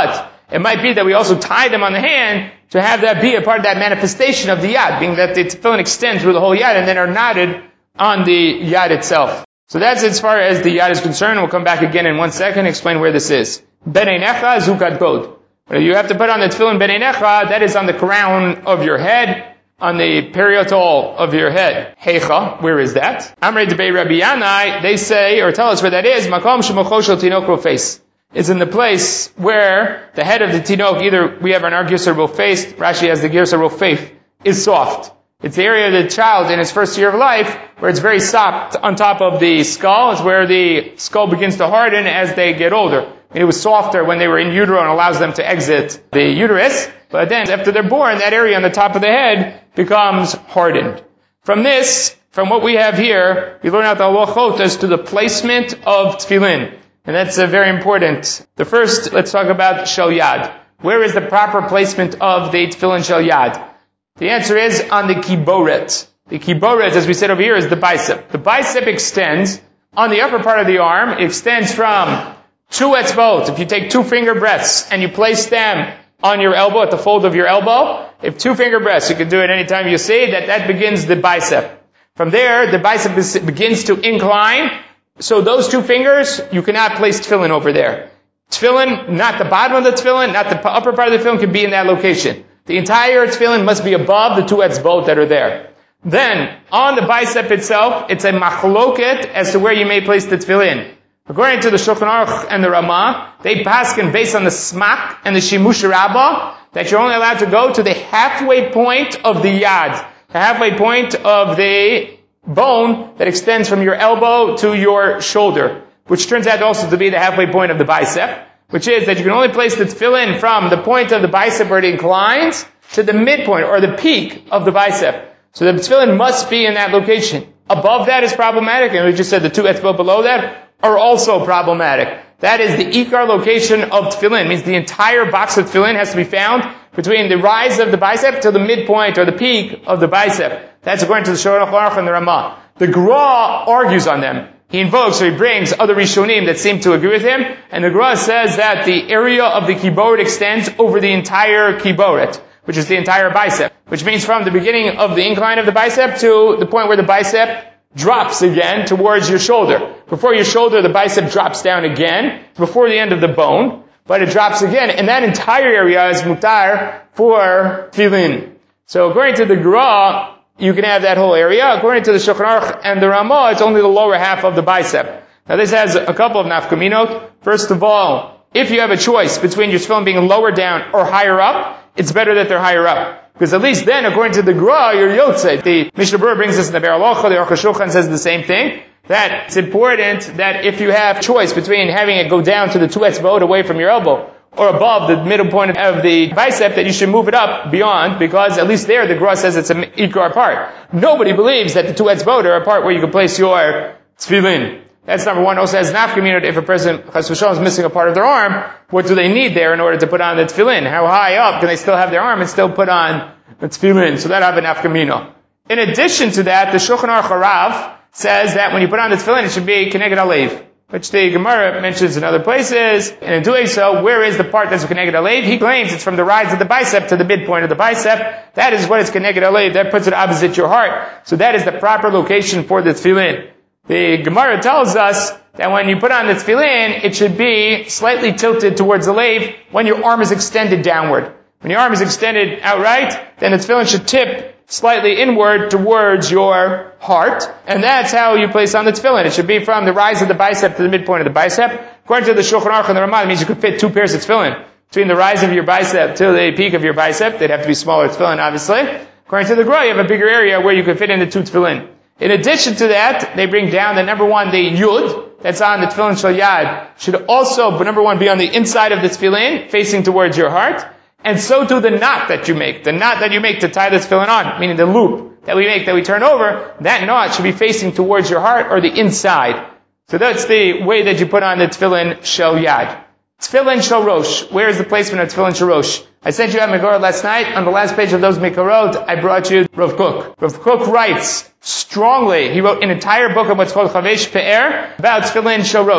It might be that we also tie them on the hand to have that be a part of that manifestation of the yad, being that the tefillin extend through the whole yad and then are knotted on the yad itself. So that's as far as the yad is concerned. We'll come back again in one second and explain where this is. Beneinecha zukat bod. You have to put on the tefillin beneinecha, that is on the crown of your head, on the parietal of your head. Heicha, where is that? Amrei debei Rabbi Yanai, they say, or tell us where that is, makom shemocho shel tinok rofes. It's in the place where the head of the tinok, either we have an our girsa rofes, Rashi has the girsa rofef, is soft. It's the area of the child in his first year of life where it's very soft on top of the skull. It's where the skull begins to harden as they get older. It was softer when they were in utero and allows them to exit the uterus. But then after they're born, that area on the top of the head becomes hardened. From this, from what we have here, we learn out the halachot as to the placement of tefillin. And that's uh, very important. The first, let's talk about shel yad. Where is the proper placement of the tefillin shel yad? The answer is on the kiboret. The kiboret, as we said over here, is the bicep. The bicep extends on the upper part of the arm. It extends from two etzbot. If you take two finger breadths and you place them on your elbow, at the fold of your elbow, if two finger breadths, you can do it anytime you see that, that begins the bicep. From there, the bicep begins to incline. So those two fingers, you cannot place tefillin over there. Tefillin, not the bottom of the tefillin, not the upper part of the tefillin, can be in that location. The entire tefillin must be above the two etzbot that are there. Then, on the bicep itself, it's a machloket as to where you may place the tefillin. According to the Shulchan Aruch and the Ramah, they paskin based on the smak and the shimush rabbah that you're only allowed to go to the halfway point of the yad, the halfway point of the bone that extends from your elbow to your shoulder, which turns out also to be the halfway point of the bicep, which is that you can only place the tefillin from the point of the bicep where it inclines to the midpoint or the peak of the bicep. So the tefillin must be in that location. Above that is problematic, and we just said the two etzbot below that are also problematic. That is the ikar location of tefillin. It means the entire box of tefillin has to be found between the rise of the bicep to the midpoint or the peak of the bicep. That's according to the Shulchan Aruch and the Ramah. The Gra argues on them. He invokes or he brings other Rishonim that seem to agree with him, and the Gra says that the area of the kiboret extends over the entire kiboret, which is the entire bicep, which means from the beginning of the incline of the bicep to the point where the bicep drops again towards your shoulder. Before your shoulder, the bicep drops down again, before the end of the bone, but it drops again, and that entire area is mutar for tefillin. So according to the Gra, you can have that whole area. According to the Shulchan Aruch and the Ramah, it's only the lower half of the bicep. Now this has a couple of nafkaminot. First of all, if you have a choice between your tefillin being lower down or higher up, it's better that they're higher up. Because at least then, according to the Gra, you're yotzei. The Mishnah Berurah brings this in the Be'er Halacha, the Aruch HaShulchan says the same thing. That it's important that if you have choice between having it go down to the two etzbot away from your elbow, or above the middle point of the bicep, that you should move it up beyond, because at least there the Gra says it's an ikar part. Nobody believes that the two etzbot are a part where you can place your tefillin. That's number one. Also has nafkaminot, if a person chas v'shalom is missing a part of their arm, what do they need there in order to put on the tefillin? How high up can they still have their arm and still put on the tefillin? So that have a nafkamino. In addition to that, the Shulchan Aruch Harav says that when you put on the tefillin, it should be keneged alev, which the Gemara mentions in other places. And in doing so, where is the part that's keneged alev? He claims it's from the rise of the bicep to the midpoint of the bicep. That is what is keneged alev. That puts it opposite your heart. So that is the proper location for the tefillin. The Gemara tells us that when you put on the tefillin, it should be slightly tilted towards the lave when your arm is extended downward. When your arm is extended outright, then the tefillin should tip slightly inward towards your heart, and that's how you place on the tefillin. It should be from the rise of the bicep to the midpoint of the bicep. According to the Shulchan Aruch and the Ramah, it means you could fit two pairs of tefillin between the rise of your bicep to the peak of your bicep. They'd have to be smaller tefillin, obviously. According to the Gra, you have a bigger area where you could fit in the two tefillin. In addition to that, they bring down that number one, the yud, that's on the tefillin shel yad, should also, but number one, be on the inside of the tefillin, facing towards your heart. And so too the knot that you make. The knot that you make to tie the tefillin on, meaning the loop that we make, that we turn over, that knot should be facing towards your heart or the inside. So that's the way that you put on the tefillin shel yad. Tefillin shel rosh. Where is the placement of tefillin shel rosh? I sent you out Megorah last night. On the last page of those Mekorot, I brought you Rav Kook. Rav Kook writes strongly, he wrote an entire book of what's called Chavesh Pe'er about tefillin shel rosh.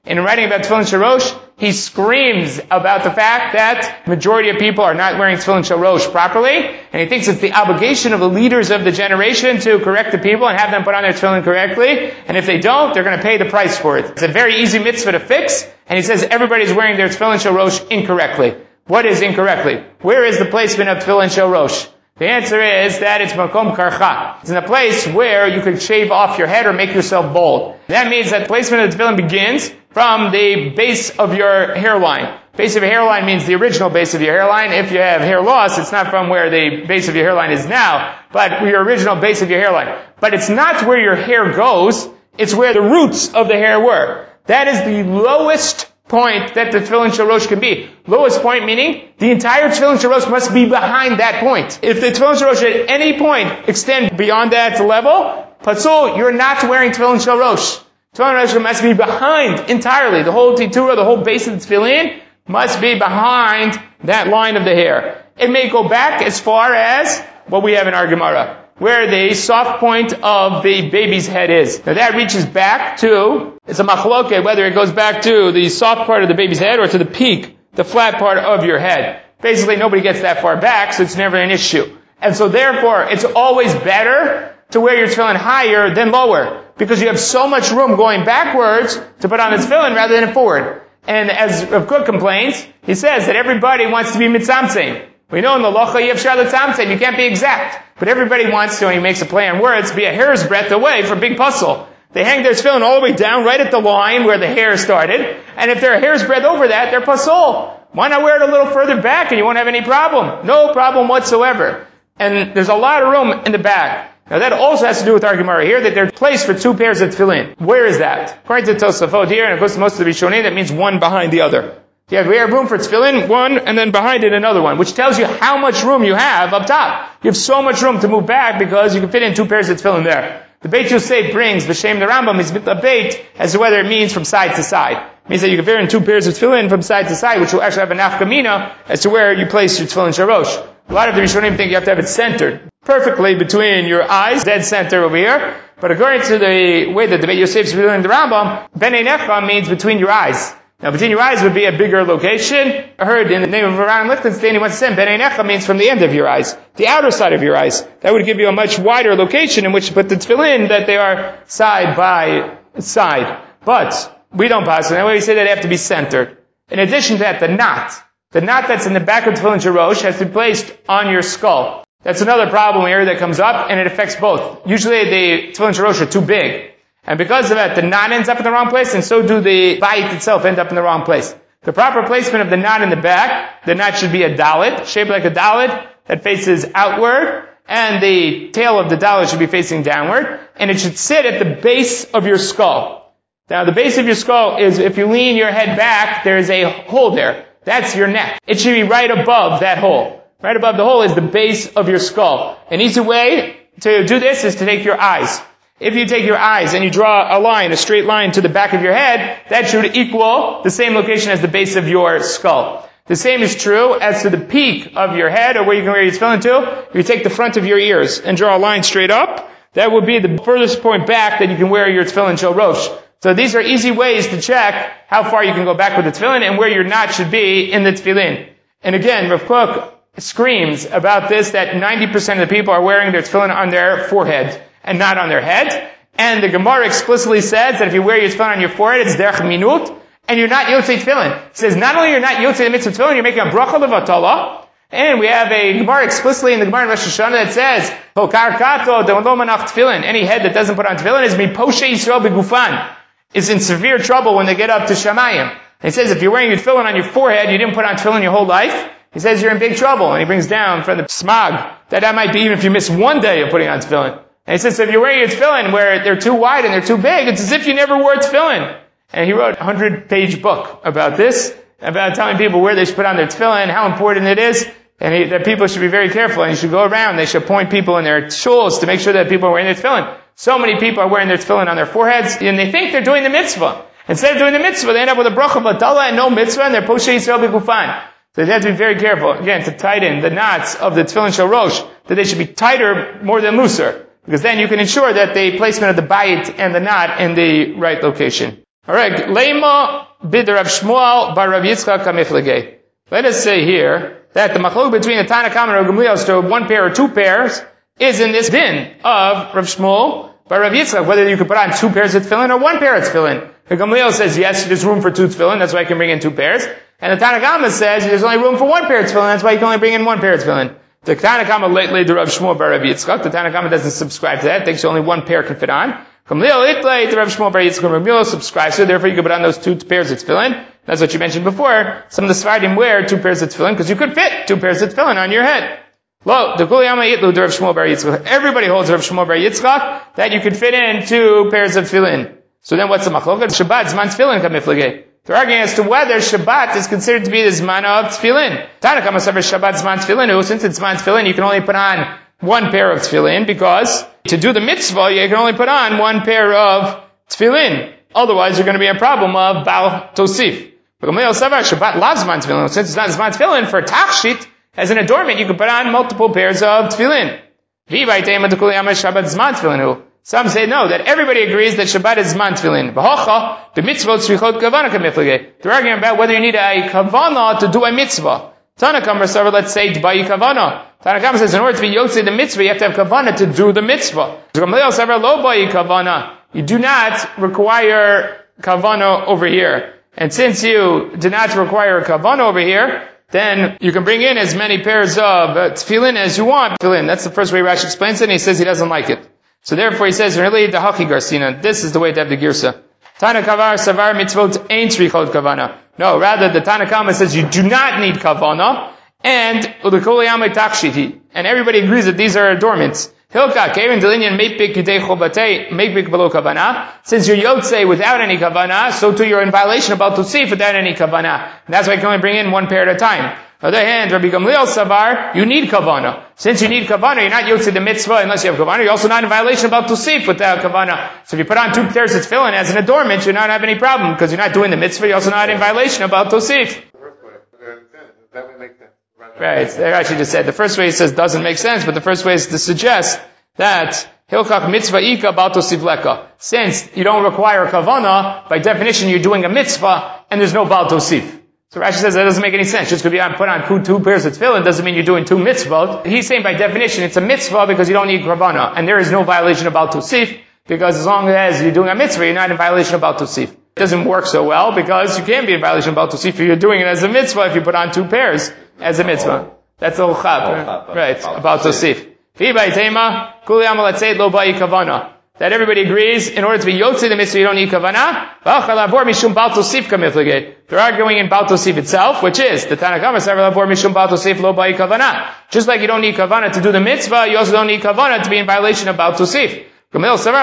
In writing about Tefillin Shel Rosh, he screams about the fact that majority of people are not wearing Tefillin Shel Rosh properly, and he thinks it's the obligation of the leaders of the generation to correct the people and have them put on their tefillin correctly, and if they don't, they're going to pay the price for it. It's a very easy mitzvah to fix, and he says everybody's wearing their Tefillin Shel Rosh incorrectly. What is incorrectly? Where is the placement of Tefillin Shel Rosh? The answer is that it's makom karcha. It's in a place where you could shave off your head or make yourself bald. That means that the placement of the tefillin begins from the base of your hairline. Base of your hairline means the original base of your hairline. If you have hair loss, it's not from where the base of your hairline is now, but your original base of your hairline. But it's not where your hair goes, it's where the roots of the hair were. That is the lowest point that the Tefillin Shel Rosh can be. Lowest point meaning the entire Tefillin Shel Rosh must be behind that point. If the Tefillin Shel Rosh at any point extend beyond that level, pasul, you're not wearing Tefillin Shel Rosh. Tefillin Shel Rosh must be behind entirely. The whole titura, the whole base of the tefillin must be behind that line of the hair. It may go back as far as what we have in our Gemara, where the soft point of the baby's head is. Now that reaches back to, it's a machloket, whether it goes back to the soft part of the baby's head or to the peak, the flat part of your head. Basically nobody gets that far back, so it's never an issue. And so therefore, it's always better to wear your tefillin higher than lower, because you have so much room going backwards to put on the tefillin rather than forward. And as Rav Kook complains, he says that everybody wants to be mitzamtzim. We know in the Locha you have Charlotte Tzamtzim, you can't be exact. But everybody wants to, and he makes a play on words, be a hair's breadth away from big puzzle. They hang their tefillin all the way down, right at the line where the hair started. And if they're a hair's breadth over that, they're puzzle. Why not wear it a little further back and you won't have any problem? No problem whatsoever. And there's a lot of room in the back. Now that also has to do with our Gemara here, that they're placed for two pairs of tefillin. Where is that? According to Tosafot here, and of course most of the Rishonim, that means one behind the other. You have, we have room for tefillin, one, and then behind it another one, which tells you how much room you have up top. You have so much room to move back because you can fit in two pairs of tefillin there. The Beit Yosef brings, B'Shem the Rambam, is a beit as to whether it means from side to side. It means that you can fit in two pairs of tefillin from side to side, which will actually have a nafkamina as to where you place your tefillin Shel Rosh. A lot of the Rishonim think you have to have it centered perfectly between your eyes, dead center over here. But according to the way that the Beit Yosef is doing the Rambam, B'nei Necha means between your eyes. Now, between your eyes would be a bigger location. I heard in the name of Aaron Lichtenstein, he once said, B'nei Necha means from the end of your eyes, the outer side of your eyes. That would give you a much wider location in which to put the tefillin, that they are side by side. But we don't pass it. That way we say that they have to be centered. In addition to that, the knot. The knot that's in the back of Tefillin Shel Rosh has to be placed on your skull. That's another problem here that comes up, and it affects both. Usually the Tefillin Shel Rosh are too big. And because of that, the knot ends up in the wrong place, and so do the bite itself end up in the wrong place. The proper placement of the knot in the back, the knot should be a dalet, shaped like a dalet, that faces outward, and the tail of the dalet should be facing downward, and it should sit at the base of your skull. Now, the base of your skull is, if you lean your head back, there is a hole there. That's your neck. It should be right above that hole. Right above the hole is the base of your skull. An easy way to do this is to take your eyes. If you take your eyes and you draw a line, a straight line to the back of your head, that should equal the same location as the base of your skull. The same is true as to the peak of your head, or where you can wear your tefillin to. If you take the front of your ears and draw a line straight up, that would be the furthest point back that you can wear your tefillin Shel Rosh. So these are easy ways to check how far you can go back with the tefillin and where your knot should be in the tefillin. And again, Rav Kook screams about this, that ninety percent of the people are wearing their tefillin on their forehead and not on their head. And the Gemara explicitly says that if you wear your tefillin on your forehead, it's derech minut, and you're not yotzei tefillin. It says not only you're not yotzei the mitzvah tefillin, you're making a bracha levatala. And we have a Gemara explicitly in the Gemara in Rosh Hashanah that says, Hokar kato lo manach tefillin. Any head that doesn't put on tefillin is miposhe Yisrael begufan, is in severe trouble when they get up to Shamayim. And he says if you're wearing your tefillin on your forehead, you didn't put on tefillin your whole life, he says you're in big trouble. And he brings down from the smog that that might be even if you miss one day of putting on tefillin. And he says, so if you're wearing your tefillin where they're too wide and they're too big, it's as if you never wore tefillin. And he wrote a hundred page book about this, about telling people where they should put on their tefillin, how important it is, and he, that people should be very careful, and you should go around, they should point people in their shuls to make sure that people are wearing their tefillin. So many people are wearing their tefillin on their foreheads, and they think they're doing the mitzvah. Instead of doing the mitzvah, they end up with a bracha batala and no mitzvah, and they're poshe Yisrael b'gufan. So they have to be very careful, again, to tighten the knots of the tefillin Shel Rosh, that they should be tighter more than looser. Because then you can ensure that the placement of the bayit and the knot in the right location. Alright, Lema bid Rav Shmuel bar Rav Yitzchak HaMiflegei. Let us say here that the machlok between the Tanna Kamma and Rav Gamliel as to one pair or two pairs is in this din of Rav Shmuel bar Rav Yitzchak, whether you could put on two pairs of tefillin or one pair of tefillin. Rav Gamliel says yes, there's room for two tefillin, that's why I can bring in two pairs. And the Tanna Kamma says there's only room for one pair of tefillin, that's why you can only bring in one pair of tefillin. The Tanna Kamma lately to Rav Shmuel bar Rav Yitzchak. The Tanna Kamma doesn't subscribe to that, thinks only one pair can fit on. Gamliel itlay to Rav Shmuel bar Yitzchak. Rav Gamliel subscribes, so therefore you could put on those two pairs of tefillin. That's what you mentioned before. Some of the Sfardim wear two pairs of tefillin because you could fit two pairs of tefillin on your head. Lo, the Kuliyama Yitlu to Rav Shmuel bar Yitzchak. Everybody holds Rav Shmuel bar Yitzchak that you could fit in two pairs of tefillin. So then what's the machloket? Shabbat zman tefillin kamiflegei. They're arguing as to whether Shabbat is considered to be the zman of tefillin. Tanna Kamma says Shabbat zman tefillin. Since it's zman tefillin, you can only put on one pair of tefillin because to do the mitzvah, you can only put on one pair of tefillin. Otherwise, you're going to be a problem of Baal Tosif. Shabbat la zman tefillin. Since it's not zman tefillin, for tachshit, as an adornment, you can put on multiple pairs of tefillin. Some say no, that everybody agrees that Shabbat is zman tefillin. They're arguing about whether you need a kavana to do a mitzvah. Tanna Kamma, let's say, d'bayi kavana. Tanna Kamma says in order to be yotze the mitzvah, you have to have kavana to do the mitzvah. Lo bayi kavana. You do not require kavana over here. And since you do not require a kavana over here, then you can bring in as many pairs of uh, tefillin as you want. Tefillin. That's the first way Rashi explains it, and he says he doesn't like it. So therefore he says, really, the haki garsina. This is the way to have the girsa. Tana kavar savar mitzvot ain't tzrichot kavana. No, rather the Tanna Kamma says you do not need kavana, and udekol yamei takshiti. And everybody agrees that these are adornments. Hilka, kevin delinyan meipik yudei chobatei, meipik below kavana. Since you're yotze without any kavana, so too you're in violation about tosif without any kavana. And that's why you can only bring in one pair at a time. On the other hand, Rabbi Gamliel savar, you need kavana. Since you need kavana, you're not yotze the mitzvah unless you have kavana. You're also not in violation about tosif without kavana. So if you put on two pairs of tefillin as an adornment, you're not having any problem because you're not doing the mitzvah. You're also not in violation about tosif. That would make sense. Right. There actually just said the first way he says doesn't make sense, but the first way is to suggest that hilchak mitzvah ika bal tosif leka. Since you don't require kavana, by definition you're doing a mitzvah and there's no bal tosif. So Rashi says that doesn't make any sense. Just because you put on two, two pairs of tefillin doesn't mean you're doing two mitzvahs. He's saying by definition it's a mitzvah because you don't need kavana, and there is no violation of bal tosif because as long as you're doing a mitzvah, you're not in violation of bal tosif. It doesn't work so well because you can be in violation of bal tosif if you're doing it as a mitzvah if you put on two pairs as a mitzvah. That's all chab, right? About tosif. That everybody agrees, in order to be yotze the mitzvah, you don't need kavana. They're arguing in Baal Tosif itself, which is the Tanna Kamma just like you don't need kavana to do the mitzvah, you also don't need kavana to be in violation of Baal Tosif. You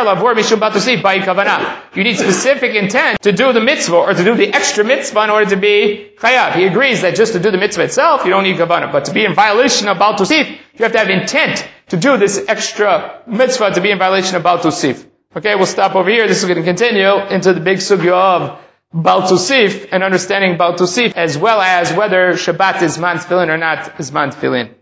need specific intent to do the mitzvah or to do the extra mitzvah in order to be chayav. He agrees that just to do the mitzvah itself, you don't need kavanah. But to be in violation of Baal Tosif, you have to have intent to do this extra mitzvah to be in violation of Baal Tosif. Okay, we'll stop over here. This is going to continue into the big sugya of Baal Tosif and understanding Baal Tosif as well as whether Shabbat is man tefillin or not is man tefillin.